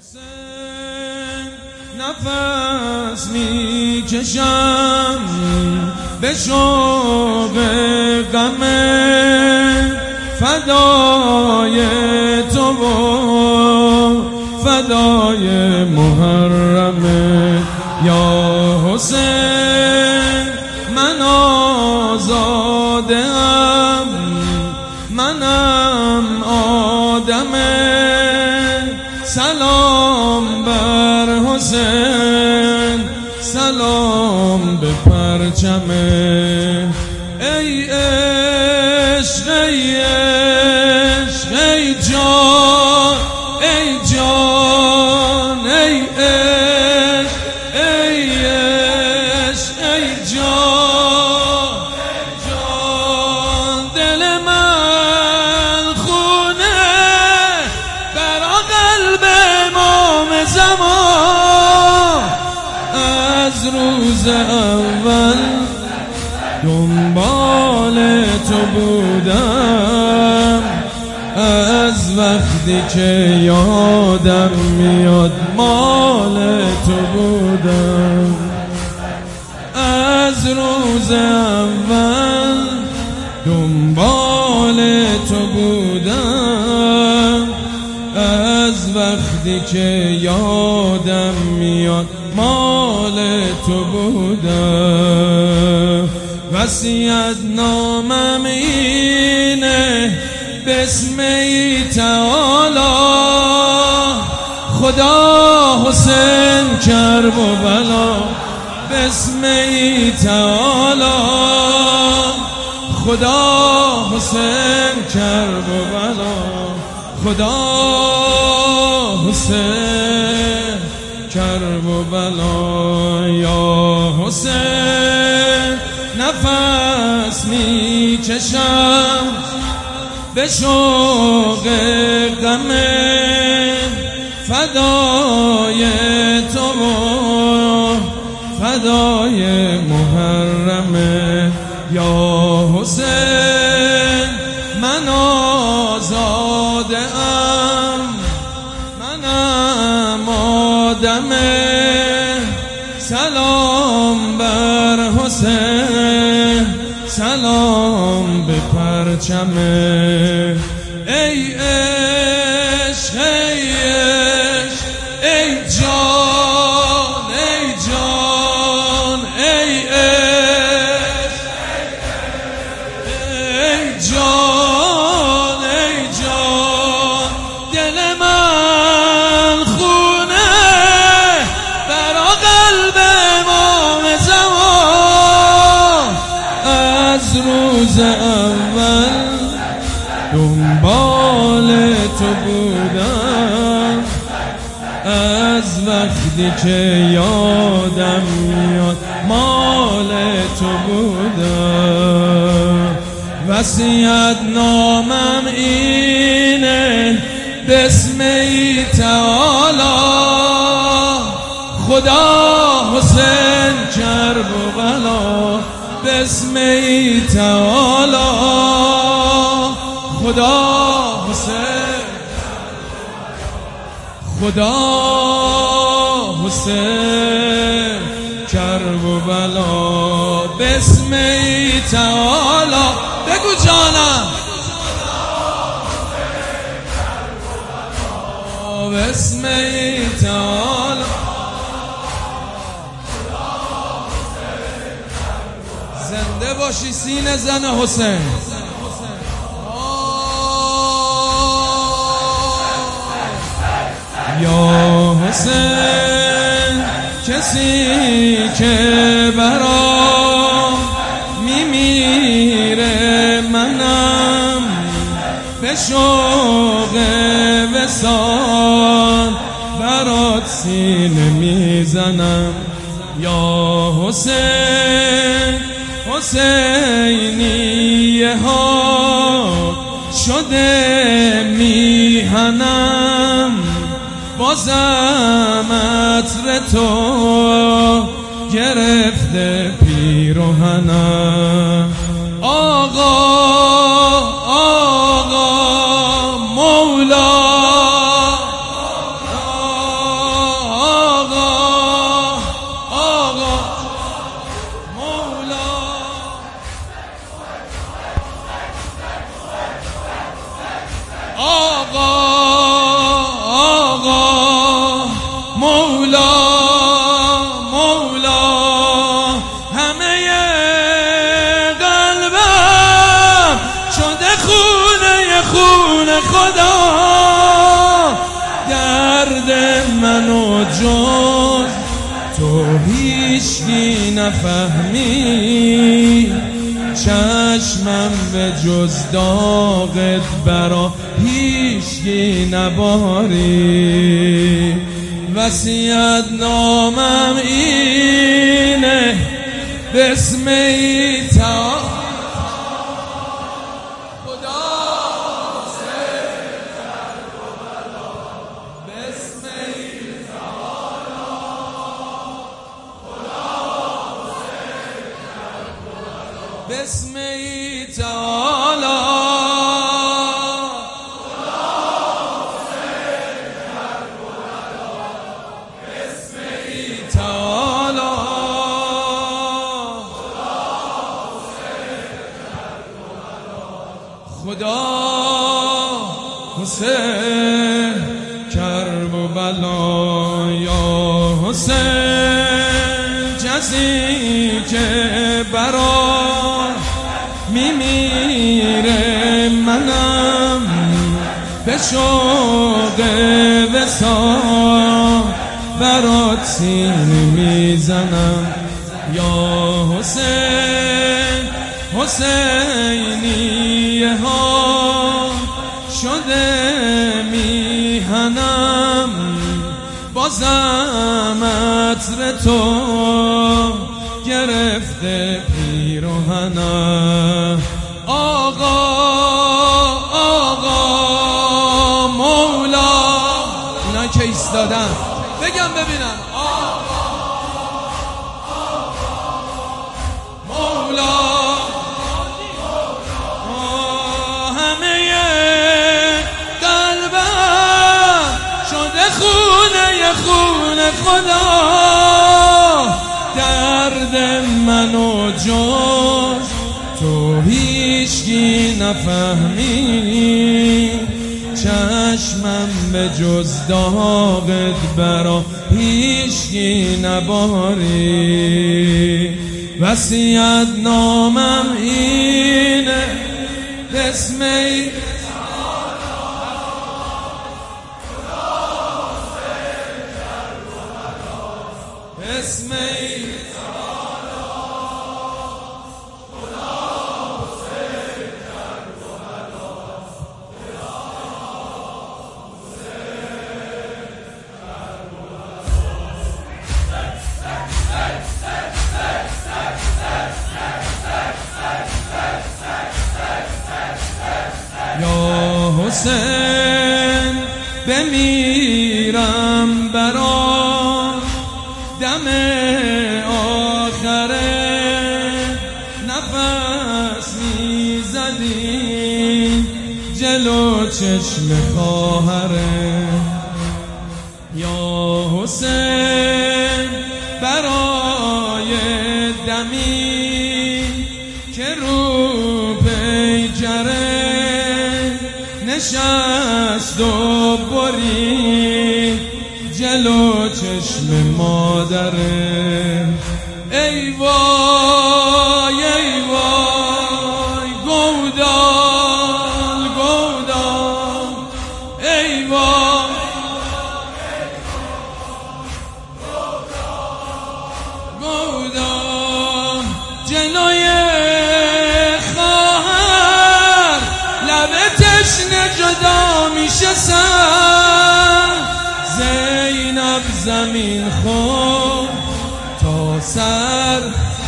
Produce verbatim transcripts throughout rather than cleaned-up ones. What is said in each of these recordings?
حسین نفس می کشم به شوق غم فدای تو و فدای محرم یا حسین من آزادم منم آدم سلام بر حسین سلام به پرچم ای عشق ای عشق ای جان ای جان ای عشق ای عشق ای جان جان دل من خونه برا قلب امام زمان از روز اول دنبال تو بودم از وقتی که یادم میاد مال تو بودم از روز اول دنبال تو بودم از وقتی که یادم میاد مال تو بودم وصیت نامم اینه بسم ای تعالی خدا حسین کرب و بلا بسم ای تعالی خدا حسین کرب و بلا خدا حسین کرب و بلا یا حسین نفس می کشم به شوق غم فدای تو و فدای محرم یا حسین من آزادم منم آدم سلام بر حسین سلام به پرچم ای عشق ای عشق ای جان ای جان ای عشق ای جان ای جان دل من خونه برا قلب امام زمان از روز اول دنبال تو بودم از وقتی که یادم میاد مال تو بودم وصیت نامم اینه بسم ای تعالی خدا حسین کرب و بلا بسم ای تعالی خدا حسین خدا حسین کرب و بلا بسم ای تعالی بگو جانم بسم ای تعالی زنده باشی سینه زن حسین یا حسین کسی که برام میمیره منم به شوق وصال برات سینه میزنم یا حسین حسینیه ها شده میهنم بازم عطر تو گرفته پیراهنم آقا آقا مولا جز تو هیچکی نفهمی، چشمم به جز داغت برا هیچکی نباری. وصیت نامم اینه بسم تعالی بسم تعالی خدا حسین کرب و بلا یا حسین، کسی که برا میمیره منم به شوق وصال برات سینه میزنم یا حسین. حسینیه ها شده میهنم، بازم عطر تو گرفته پیراهنم. آقا آقا مولا، اینا که ایستادن بگم ببینم. آقا مولا، همه قلبم شده خونه خونه خدا، درد منو جز تو هیچکی نفهمی، چشمم به جز داغت برا هیچکی نباری. وصیت نامم اینه بسم بسم یا حسین بمیرم برا دم آخره، نفس میزدی جلو چشم خواهره. یا حسین برای دمی که رو پیکره نشست و برید جلو چشم مادره. ای وای ای وای گودال گودال، ای وای گودال، جلوی خواهر لب تشنه جدا میشه سر. زینب زمین خون تا سر،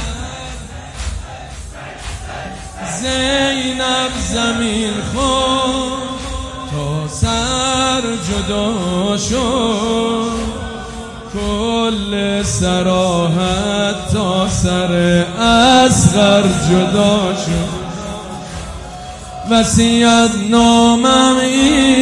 زینب زمین خون تا سر جدا شد، کل سراحت تا سر اصغر جدا شد. وصیت نامم این